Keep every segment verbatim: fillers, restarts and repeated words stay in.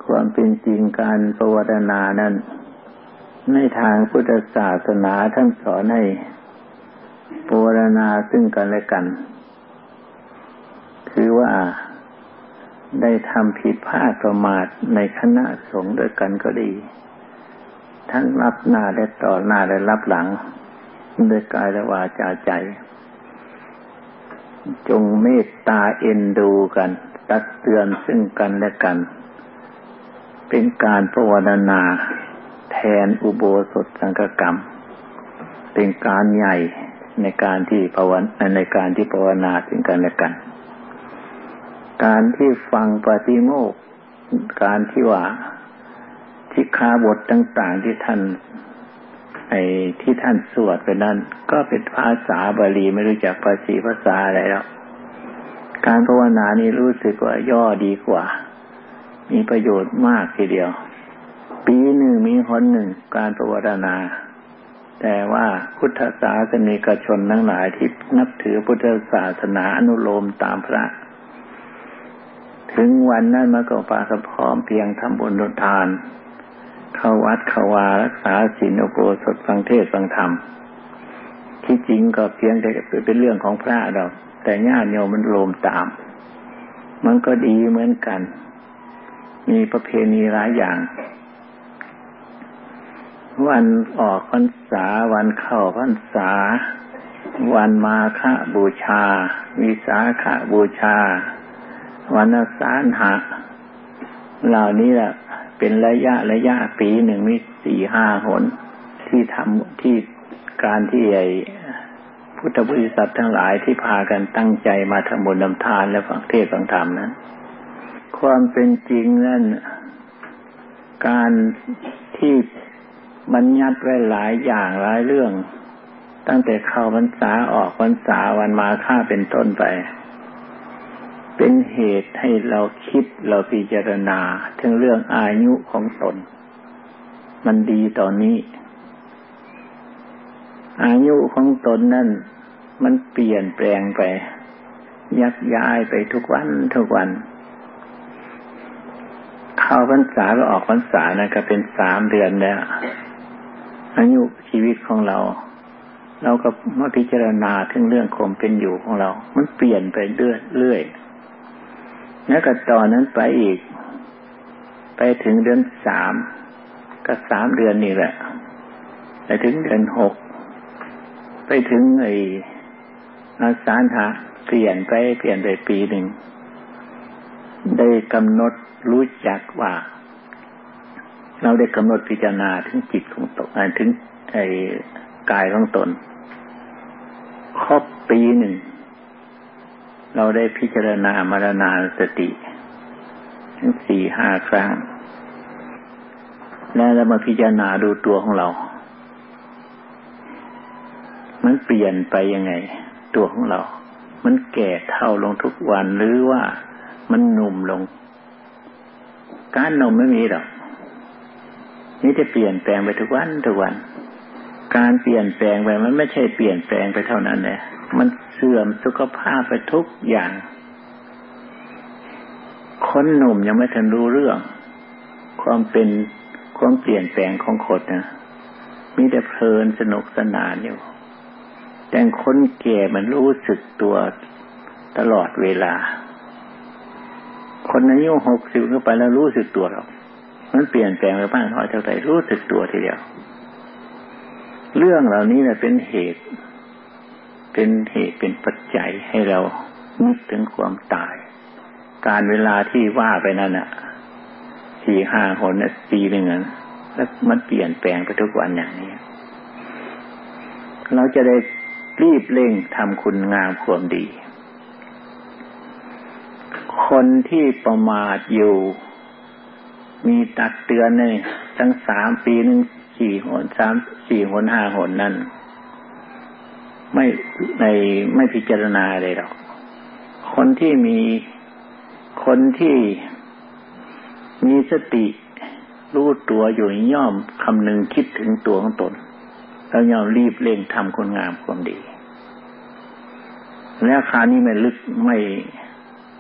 ความเป็นจริงการภาวนานั้นในทางพุทธศาสนาท่านสอนให้ภาวนาซึ่งกันและกันคือว่าได้ทำผิดพลาดประมาทในคณะสงฆ์ด้วยกันก็ดีทั้งรับหน้าและต่อหน้าและรับหลังด้วยกายและวาจาใจจงเมตตาเอ็นดูกันตักเตือนซึ่งกันและกันเป็นการภาวนาแทนอุโบสถสังฆกรรมเป็นการใหญ่ในการที่ภาวนาในการที่ภาวนาซึ่งกันและกันการที่ฟังปาฏิโมกข์การที่ว่าสิกขาบทต่างๆที่ท่านไอ้ที่ท่านสวดไปนั้นก็เป็นภาษาบาลีไม่รู้จักภาษีภาษาอะไรแล้วการภาวนานี้รู้สึกว่าย่อดีกว่ามีประโยชน์มากทีเดียวปีหนึ่งมีหนหนึ่งการภาวนาแต่ว่าพุทธศาสนิกชนทั้งหลายที่นับถือพุทธศาสนาอนุโลมตามพระถึงวันนั้นมันก็ปาสพร้อมเพียงทำบุญทานเข้าวัดเข้าวารักษาศีลอุโบสถฟังเทศน์ฟังธรรมที่จริงก็เพียงแต่เป็นเรื่องของพระเราแต่ญาติโยมมันโลมตามมันก็ดีเหมือนกันมีประเพณีหลายอย่างวันออกพรรษาวันเข้าพรรษาวันมาฆบูชาวิสาขบูชาวันอาสาฬหะเหล่านี้แหละเป็นระยะระยะปีหนึ่งมีสี่ห้าหนที่ทำที่การที่ไอ้พุทธบริษัททั้งหลายที่พากันตั้งใจมาทำบุญทำทานและฟังเทศน์ฟังธรรมนั้นความเป็นจริงนั้นการที่บัญญัติไว้หลายอย่างหลายเรื่องตั้งแต่เข้าพรรษาออกพรรษาวันมาฆเป็นต้นไปเป็นเหตุให้เราคิดเราพิจารณาถึงเรื่องอายุของตนมันดีตอนนี้อายุของตนนั่นมันเปลี่ยนแปลงไปยักย้ายไปทุกวันทุกวันเข้าพรรษาก็ออกพรรษานะก็เป็นสามเดือนแล้วอายุชีวิตของเราเราก็มาพิจารณาถึงเรื่องความเป็นอยู่ของเรามันเปลี่ยนไปเรื่อยๆแล้วก็ตอนนั้นไปอีกไปถึงเดือนสามก็สามเดือนนี่แหละไปถึงเดือนหกไปถึงไอ้อาสาฬหะเปลี่ยนไปเปลี่ยนไปปีหนึ่งได้กำหนดรู้จักว่าเราได้กำหนดพิจารณาถึงจิตของตนถึงไอ้กายของตนครบปีหนึ่งเราได้พิจารณามรณาสติถึงสี่ห้าครั้งแล้วเรามาพิจารณาดูตัวของเรามันเปลี่ยนไปยังไงตัวของเรามันแก่เฒ่าลงทุกวันหรือว่ามันหนุ่มลงการหนุ่มไม่มีหรอกนี่จะเปลี่ยนแปลงไปทุกวันทุกวันการเปลี่ยนแปลงไปมันไม่ใช่เปลี่ยนแปลงไปเท่านั้นแหละมันเสื่อมสุขภาพไปทุกอย่างคนหนุ่มยังไม่ทันรู้เรื่องความเป็นความเปลี่ยนแปลงของคนนะมีแต่เพลินสนุกสนานอยู่แต่คนแก่มันรู้สึกตัวตลอดเวลาคนอายุหกสิบขึ้นไปแล้วรู้สึกตัวหรอกมันเปลี่ยนแปลงไปบ้างน้อยเท่าไหร่รู้สึกตัวทีเดียวเรื่องเหล่านี้เนี่ยเป็นเหตุเป็นเหตุเป็นปัจจัยให้เรานึกถึงความตายการเวลาที่ว่าไปนั่นน่ะสี่ห้าหนน่ะปีหนึ่งนั้นแล้วมันเปลี่ยนแปลงไปทุกวันอย่างนี้เราจะได้รีบเร่งทำคุณงามความดีคนที่ประมาทอยู่มีตักเตือนในทั้งสามปีหนึ่งสี่หนสามสี่หนห้าหนนั่นไม่ในไม่พิจารณาเลยหรอกคนที่มีคนที่มีสติรู้ตัวอยู่ย่อมคำนึงคิดถึงตัวของตนแล้วย่อมรีบเร่งทำคุณงามความดีแล้วคราวนี้ไม่ลึกไม่ค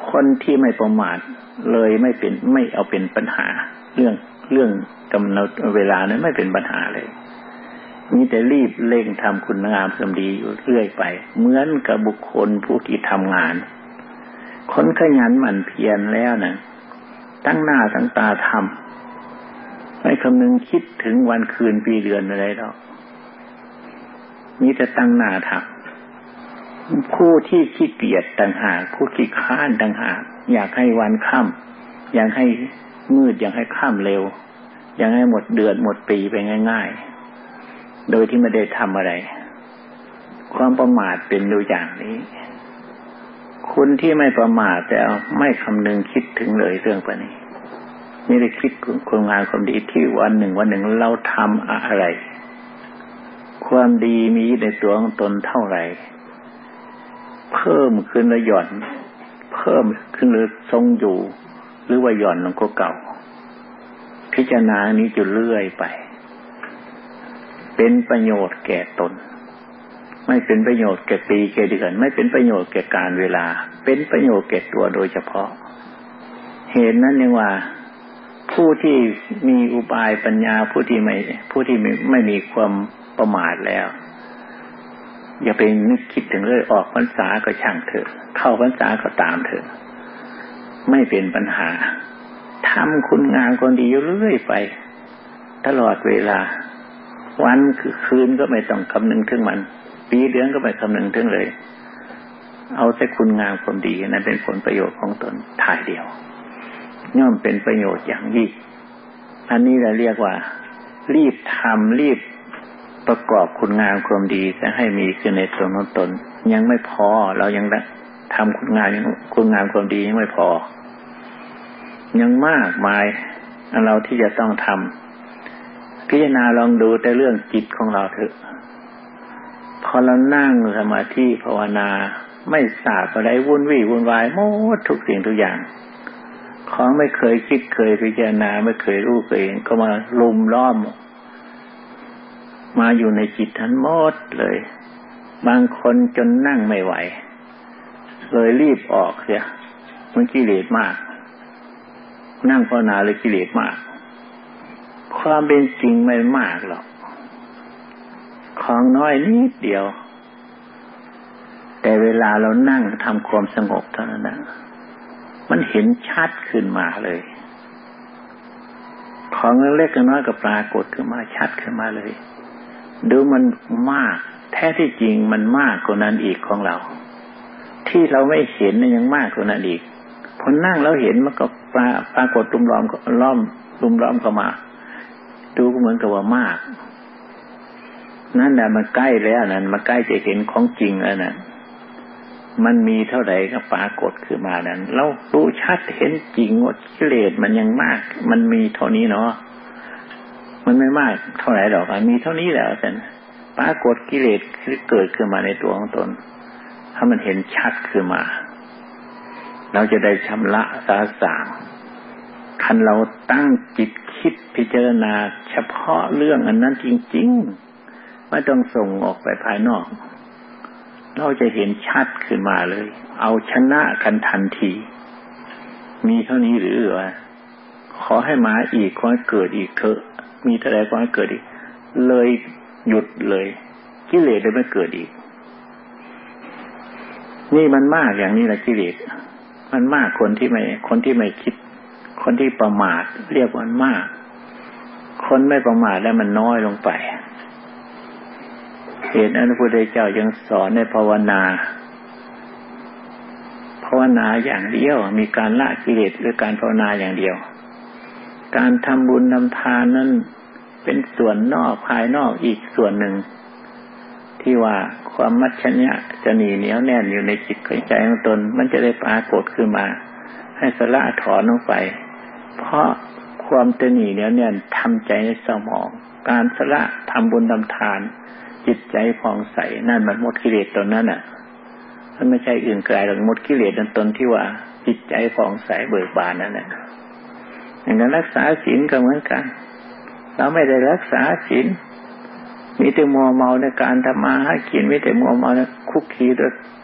คนที่ไม่ประมาทเลยไม่เป็นไม่เอาเป็นปัญหาเรื่องเรื่องกำหนดเวลานั้นไม่เป็นปัญหาเลยมีแต่รีบเร่งทำคุณงามความดีอยู่เรื่อยไปเหมือนกับบุคคลผู้ที่ทำงานคนขยันหมั่นเพียรแล้วนะตั้งหน้าตั้งตาทำไม่คำนึงคิดถึงวันคืนปีเดือนอะไรหรอกมีแต่ตั้งหน้าทำผู้ที่ขี้เกียจต่างหากผู้ขี้ค้านต่างหากอยากให้วันค่ำอยากให้มืดอยากให้ค่ำเร็วอยากให้หมดเดือนหมดปีไปง่ายๆโดยที่ไม่ได้ทำอะไรความประมาทเป็นอยู่อย่างนี้คุณที่ไม่ประมาทแต่ไม่คำนึงคิดถึงเลยเรื่องปนี้ไม่ได้คิดคุณงานความดีที่วันหนึ่งวันหนึ่งเราทำอะไรความดีมีในตัวของตนเท่าไหร่เพิ่มขึ้นหรือหย่อนเพิ่มขึ้นหรือทรงอยู่หรือว่าหย่อนลงก็เก่าพิจารณานี้จะเลื่อยไปเป็นประโยชน์แก่ตนไม่เป็นประโยชน์แก่ปีแก่เดือนไม่เป็นประโยชน์แก่การเวลาเป็นประโยชน์แก่ตัวโดยเฉพาะเหตุนั้นเองว่าผู้ที่มีอุบายปัญญาผู้ที่ไม่ผู้ที่ไม่ไม่มีความประมาทแล้วอย่าไปนึกคิดถึงเลยออกพรรษาก็ช่างเถอะเข้าพรรษาก็ตามเถอะไม่เป็นปัญหาทำคุณงามความดีเรื่อยไปตลอดเวลาวันคือคืนก็ไม่ต้องคำนึงถึงมันปีเดือนก็ไม่คำนึงถึงเลยเอาแต่คุณงามความดีนั้นเป็นผลประโยชน์ของตนถ่ายเดียวย่อมเป็นประโยชน์อย่างยิ่งอันนี้เราเรียกว่ารีบทำรีบประกอบคุณงามความดีจะให้มีขึ้นในตัวของตนยังไม่พอเรายังทำคุณงามคุณงามความดียังไม่พอยังมากมายเราที่จะต้องทำพิจารณาลองดูแต่เรื่องจิตของเราเถอะพอเรานั่งสมาธิภาวนาไม่ทราบอะไรวุ่นวี่วุ่นวายหมดทุกสิ่งทุกอย่างของไม่เคยคิดเคยพิจารณาไม่เคยรู้เคยเห็นก็มาลุมล้อมมาอยู่ในจิตทั้งหมดเลยบางคนจนนั่งไม่ไหวเลยรีบออกเสียมันกิเลสมากนั่งภาวนาเลยกิเลสมากความเป็นจริงไม่มากหรอกของน้อยนิดเดียวแต่เวลาเรานั่งทำความสงบเท่านั้นนะมันเห็นชัดขึ้นมาเลยของเล็กๆน้อยๆก็ปรากฏขึ้นมาชัดขึ้นมาเลยดูมันมากแท้ที่จริงมันมากกว่านั้นอีกของเราที่เราไม่เห็นนี่ยังมากกว่านั้นอีกพอนั่งแล้วเห็นมันก็ปรปรากฏตุ่มล้อมล้อมตุ่มล้อมเข้ามาดูก็เหมือนกับว่ามากนั่นแหละมันใกล้แล้วนั่นมันใกล้จะเห็นของจริงแล้วนั่นมันมีเท่าไหร่ก็ปรากฏขึ้นมานั้นเรารู้ชัดเห็นจริงว่ากิเลสมันยังมากมันมีเท่านี้เนาะมันไม่มากเท่าไหร่หรอกมีเท่านี้แหละแต่ปรากฏกิเลสเกิดขึ้นมาในตัวของตนถ้ามันเห็นชัดขึ้นมาเราจะได้ชำระสาสางคันเราตั้งจิตคิดพิจารณาเฉพาะเรื่องอันนั้นจริงๆไม่ต้องส่งออกไปภายนอกเราจะเห็นชัดขึ้นมาเลยเอาชนะกันทันทีมีเท่านี้หรือวะขอให้มาอีกขอให้เกิดอีกเถอะมีเท่าไรขอให้เกิดอีกเลยหยุดเลยกิเลสเลยไม่เกิดอีกนี่มันมากอย่างนี้แหละกิเลสมันมากคนที่ไม่คนที่ไม่คิดคนที่ประมาทเรียกว่ามันมากคนไม่ประมาทแล้วมันน้อยลงไปเหตุนั้นพระพุทธเจ้ายังสอนในภาวนาภาวนาอย่างเดียวมีการละกิเลสด้วยการภาวนาอย่างเดียวการทำบุญทำทานนั้นเป็นส่วนนอกภายนอกอีกส่วนหนึ่งที่ว่าความมัจฉริยะจะหนีเหนียวแน่นอยู่ในจิตใจของตนมันจะได้ปรากฏขึ้นมาให้สละถอนลงไปเพราะความจะหนีเหนียวแน่นทำใจในสมองการสละทำบุญทำทานจิตใจผ่องใสนั่นมันหมดกิเลสตนนั้นน่ะมันไม่ใช่อื่นไกลหรอกหมดกิเลสตนที่ว่าจิตใจผ่องใสเบิกบานนั่นแหละอย่างนั้นรักษาศีลก็เหมือนกันเราไม่ได้รักษาศีลมีแต่มัวเมาในการทำมาหากินมีแต่มัวเมาในคุกคีด้วย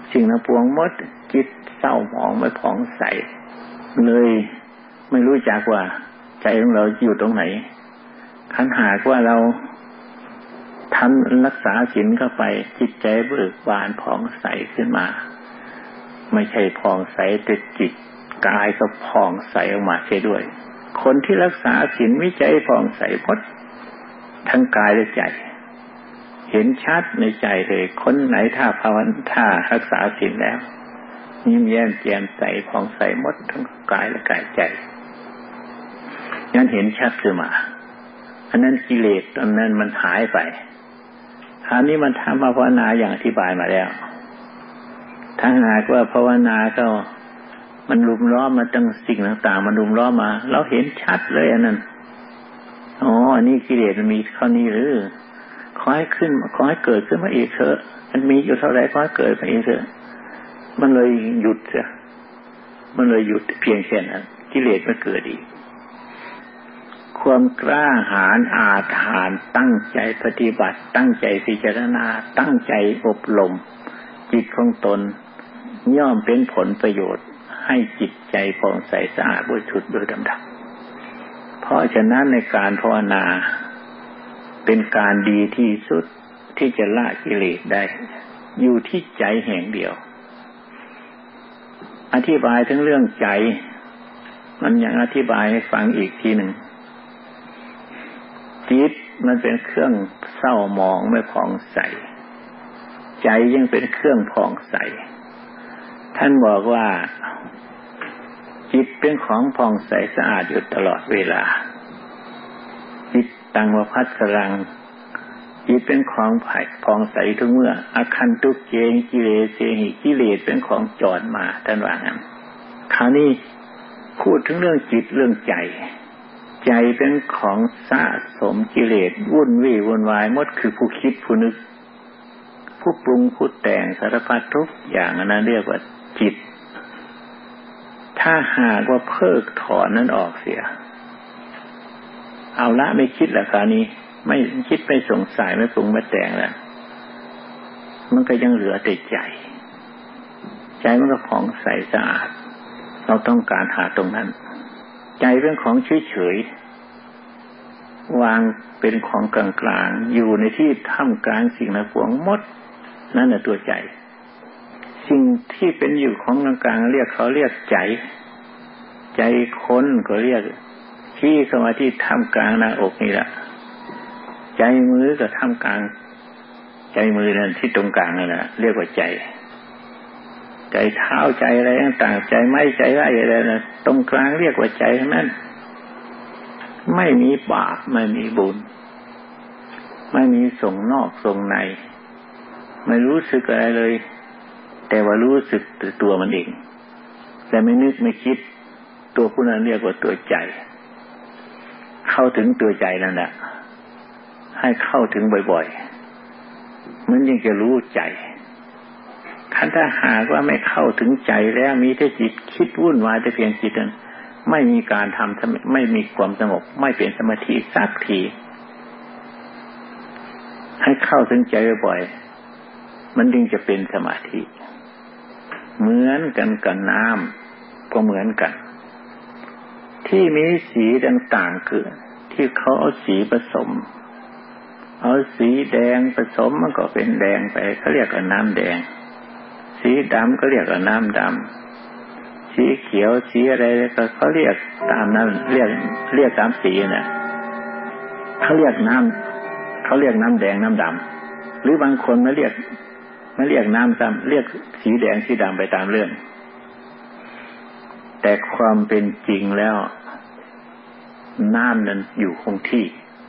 สิ่งทั้งปวงหมดจิตเศร้าหมองไม่ผ่องใสเลยไม่รู้จักว่าใจของเราอยู่ตรงไหนคันหากว่าเราทำรักษาศีลเข้าไปจิตใจเบิกบานผ่องใสขึ้นมาไม่ใช่ผ่องใสแต่จิตกายก็ผ่องใสออกมาเสียด้วยคนที่รักษาศีลวิจัยผ่องใสหมดทั้งกายและใจเห็นชัดในใจเลยคนไหนถ้าภาวนาถ้ารักษาศีลแล้วยิ้มแย้มแจ่มใสผ่องใสหมดทั้งกายและกายใจงั้นเห็นชัดขึ้นมาอันนั้นกิเลสตอนนั้นมันหายไปคราวนี้มันทำมาภาวนาอย่างอธิบายมาแล้วถ้าหากว่าภาวนาก็มันลุมล้อมมาตั้งสิ่งต่างๆมันลุมล้อมมาเราเห็นชัดเลยอันนั้นอ๋ออันนี้กิเลสมันมีเท่านี้หรือขอให้ขึ้นขอให้เกิดขึ้นมาอีกเถอะมันมีอยู่เท่าไหร่ขอให้เกิดมาอีกเถอะมันเลยหยุดเสียมันเลยหยุดเพียงแค่นั้นกิเลสมันเกิดอีกความกล้าหาญอาถรรพ์ตั้งใจปฏิบัติตั้งใจพิจารณาตั้งใจอบรมจิตของตนย่อมเป็นผลประโยชน์ให้จิตใจผ่องใสสะอาดบริสุทธิ์โดยลำดับเพราะฉะนั้นในการภาวนาเป็นการดีที่สุดที่จะละกิเลสได้อยู่ที่ใจแห่งเดียวอธิบายถึงเรื่องใจมันยังอธิบายให้ฟังอีกทีหนึ่งจิตมันเป็นเครื่องเศร้าหมองไม่ผ่องใสใจยังเป็นเครื่องผ่องใสท่านบอกว่าจิตเป็นของผ่องใสสะอาดอยู่ตลอดเวลาจิตตังวภัสสรังจิตเป็นของผ่องใสทุกเมื่ออคันตุเกงกิเลสหิกิเลสเป็นของจรมาท่านว่างั้นคราวนี้พูดถึงเรื่องจิตเรื่องใจใจเป็นของสะสมกิเลสวุ่นวี่วุ่นวายหมดคือผู้คิดผู้นึกผู้ปรุงผู้แต่งสารพัดทุกอย่างนั้นเรียกว่าจิตถ้าหากว่าเพิกถอนนั้นออกเสียเอาละไม่คิดแล้วคราวนี้ไม่คิดไม่สงสัยไม่ปรุงไม่แต่งแล้วมันก็ยังเหลือแต่ใจใจมันก็ผ่องใสสะอาดเราต้องการหาตรงนั้นใจเป็นของเฉยๆวางเป็นของกลางๆอยู่ในที่ท่ามกลางสิ่งทั้งปวงหมดนั่นแหละตัวใจสิ่งที่เป็นอยู่ของกลางๆเรียกเขาเรียกใจใจคนก็เรียกที่สมาธิท่ามกลางหน้าอกนี่แหละใจมือก็ท่ามกลางใจมือนั่นที่ตรงกลางนั่นแหละเรียกว่าใจใจเท้าใจอะไรต่างๆใจไม่ใจไรอะไรนะตรงกลางเรียกว่าใจทั้งนั้นไม่มีบาปไม่มีบุญไม่มีส่งนอกส่งในไม่รู้สึกอะไรเลยแต่ว่ารู้สึกตัวมันเองแต่ไม่นึกไม่คิดตัวผู้นั้นเรียกว่าตัวใจเข้าถึงตัวใจนั่นแหละให้เข้าถึงบ่อยๆมันยังจะรู้ใจคันถ้าหากว่าไม่เข้าถึงใจแล้วมีแต่จิตคิดวุ่นวายแต่เพียงจิตนั้นไม่มีการทำไม่มีความสงบไม่เป็นสมาธิสักทีให้เข้าถึงใจบ่อยๆมันจึงจะเป็นสมาธิเหมือนกันกับน้ำก็เหมือนกันที่มีสีต่างๆคือที่เขาเอาสีผสมเอาสีแดงผสมมันก็เป็นแดงไปเขาเรียกว่าน้ำแดงสีดำก็เรียกว่าน้ำดำสีเขียวสีอะไรก็เขาเรียกตามนั้นเรียกเรียกตามสีน่ะเขาเรียกน้ำเขาเรียกน้ำแดงน้ำดำหรือบางคนไม่เรียกไม่เรียกน้ำดำเรียกสีแดงสีดำไปตามเรื่องแต่ความเป็นจริงแล้วน้ำนั้นอยู่คงที่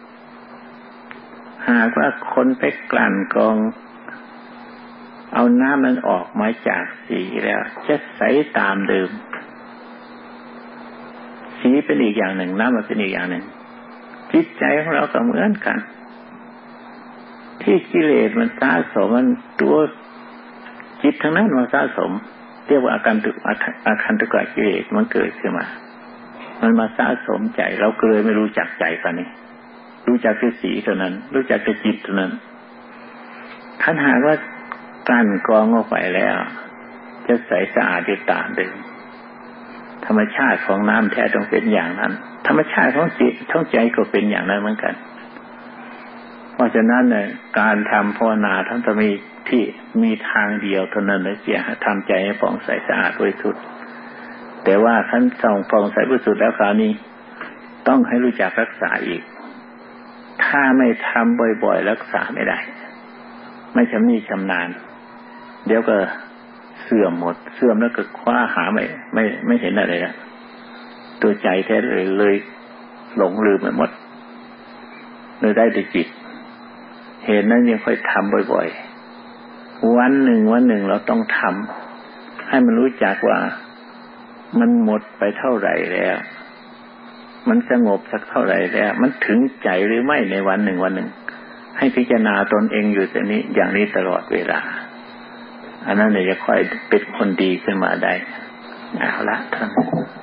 หากว่าคนไปกลั่นกรองเอาน้ำมันออกมาจากสีแล้วจะใสตามเดิมสีเป็นอีกอย่างหนึ่งน้ำมันเป็นอีกอย่างหนึ่งจิตใจของเราก็เหมือนกันที่กิเลสมันสะสมมันตัวจิตทั้งนั้นมันสะสมเรียกว่าอาการตุอาคันตุกะกิเลสมันเกิดขึ้นมามันมาสะสมใจเราก็เลยไม่รู้จักใจกันนี่รู้จักแค่สีเท่านั้นรู้จักแค่จิตเท่านั้นถ้าหากว่ากั้นกรองออกไปแล้วจะใสสะอาดอยู่ตามเดิมธรรมชาติของน้ำแท้ต้องเป็นอย่างนั้นธรรมชาติของจิตของใจก็เป็นอย่างนั้นเหมือนกันเพราะฉะนั้นเนี่ยการทำภาวนาท่านจะมีที่มีทางเดียวเท่านั้นเลยเสียทำใจให้ผ่องใสสะอาดบริสุทธิ์แต่ว่าท่านส่องผ่องใสบริสุทธิ์แล้วคราวนี้ต้องให้รู้จักรักษาอีกถ้าไม่ทำบ่อยๆรักษาไม่ได้ไม่ชำนิชำนาญเดี๋ยวก็เสื่อมหมดเสื่อมแล้วก็คว้าหาไม่ไม่ไม่เห็นอะไรแล้วตัวใจแท้เลยเลยหลงลืมไปหมดเลยได้แต่จิตเหตุนั้นยังค่อยทำบ่อยๆวันหนึ่งวันหนึ่งเราต้องทำให้มันรู้จักว่ามันหมดไปเท่าไหร่แล้วมันสงบสักเท่าไหร่แล้วมันถึงใจหรือไม่ในวันหนึ่งวันหนึ่งให้พิจารณาตนเองอยู่แต่นี้อย่างนี้ตลอดเวลาอันนั้นเนี่ยจะค่อยเป็นคนดีขึ้นมาได้เอาละท่าน